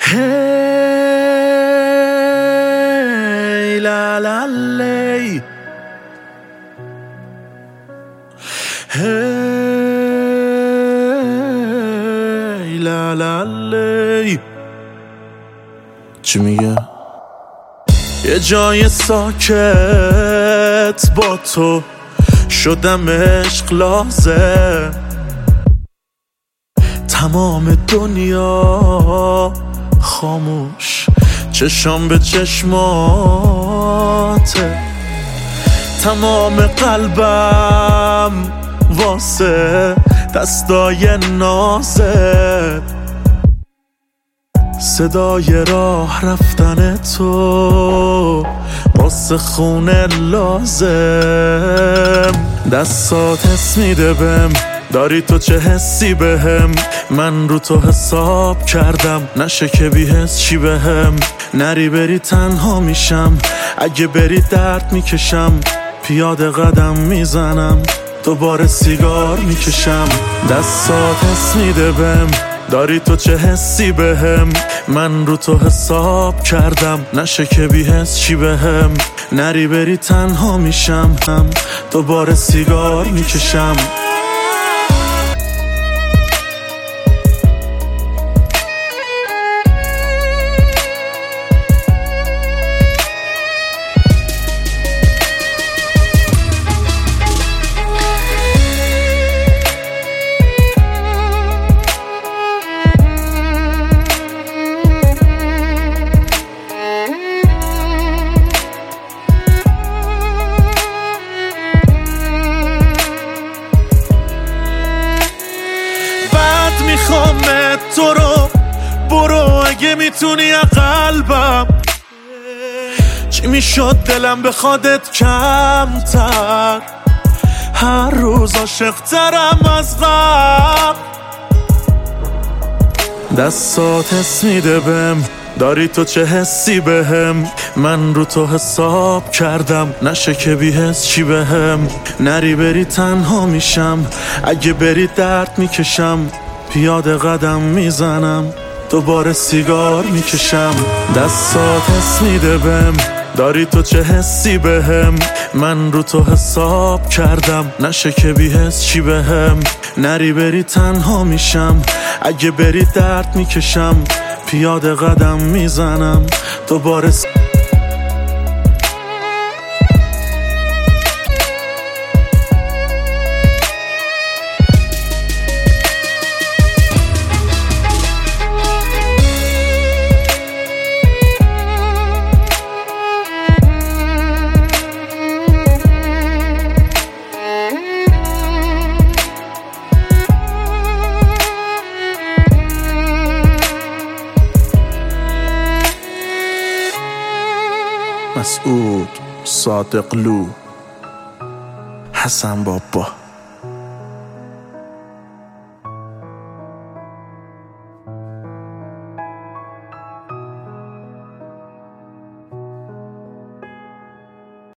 هی لا لا لی، هی لا لا لی. چی میگه؟ یه جای ساکت با تو شدم عشق لازم، تمام دنیا خاموش، چشام به چشماته، تمام قلبم واسه دستای نازت، صدای راه رفتن تو واسه خونه لازم. دستات حس میده بهم، داری تو چه حسی بهم، من رو تو حساب کردم، نشه که بی حس چی بهم. نری بری تنها میشم، اگه بری درد میکشم، پیاده قدم میزنم، دوباره سیگار میکشم. دستات حس میده بهم، داری تو چه حسی بهم، من رو تو حساب کردم، نشه که بی حس چی بهم. نری بری تنها میشم، دوباره سیگار میکشم. میخوامت تو رو، برو اگه میتونی قلبم. چی میشد دلم بخوادت کمتر، هر روز عاشق‌ترم از قبل. دستات حس میده بهم، داری تو چه حسی بهم، من رو تو حساب کردم، نشه که بی حس چی بهم. نری بری تنها میشم، اگه بری درد میکشم، پیاده قدم میزنم، دوباره سیگار میکشم. دستات حس میده بهم، داری تو چه حسی بهم، من رو تو حساب کردم، نشه که بی حس چی بهم. نری بری تنها میشم، اگه بری درد میکشم، پیاده قدم میزنم، دوباره مسعود صادقلو، حسن بابا.